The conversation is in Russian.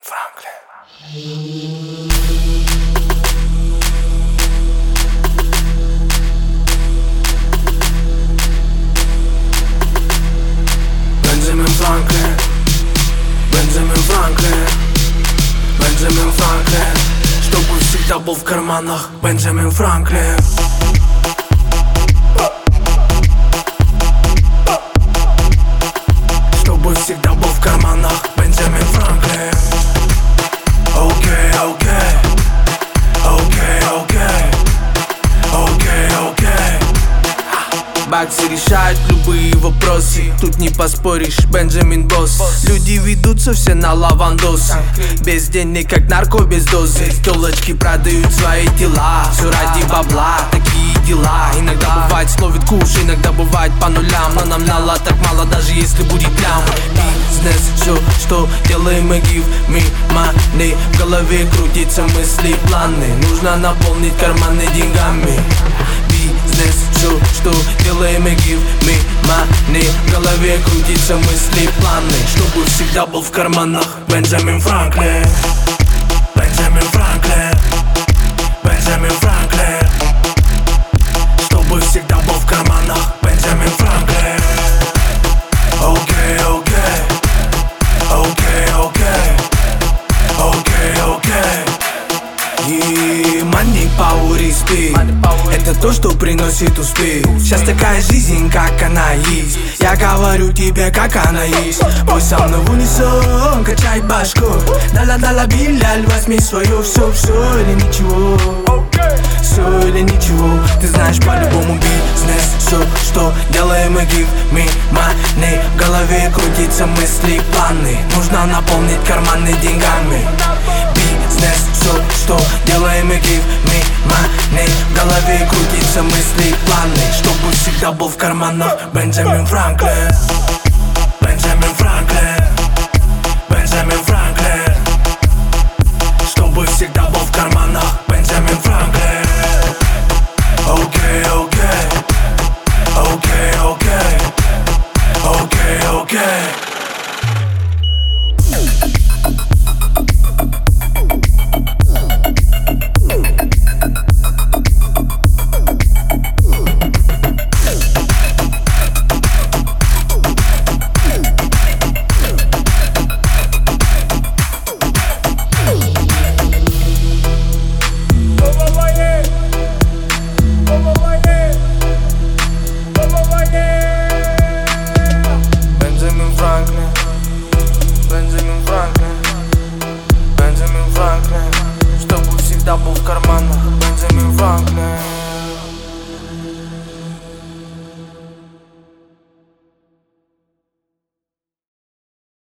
Франклин. Бенджамин Франклин, Бенджамин Франклин, Бенджамин Франклин, чтобы всегда был в карманах. Бенджамин Франклин. Чтобы всегда был в карманах. Бенджамин Франклин. Окей, окей, окей, окей, окей, окей. Баксы решают любые вопросы, тут не поспоришь, Бенджамин босс. Люди ведутся все на лавандосы, без денег как нарко без дозы. Телочки продают свои тела, все ради бабла, такие дела. Иногда бывает словит куш, иногда бывает по нулям, но нам нала так мало, даже если будет лям. Бизнес, все, что делаем мы give me money. В голове крутятся мысли, планы, нужно наполнить карманы деньгами. Бизнес, все, что делаем мы give me money. В голове крутятся мысли, планы, чтобы всегда был в карманах. Бенджамин Франклин, Бенджамин Франклин, Бенджамин Франклин, чтобы всегда был в карманах. Бенджамин Франклин. Окей, окей, окей, окей, окей, окей. И money, power и speed — это то, что приносит успех. Сейчас такая жизнь, как она есть. Я говорю тебе, как она есть. Пой со мной в унисон, качай башку. Дала-дала биляль, возьми свое. Все или ничего, все или ничего. Ты знаешь, по-любому бизнес. Все, что делаем мы give me money. В голове крутятся мысли, планы, нужно наполнить карманы деньгами. Бизнес, все, что делаем мы give me money. В голове крутятся мысли, планы, чтобы всегда был в карманах. Бенджамин Франклин.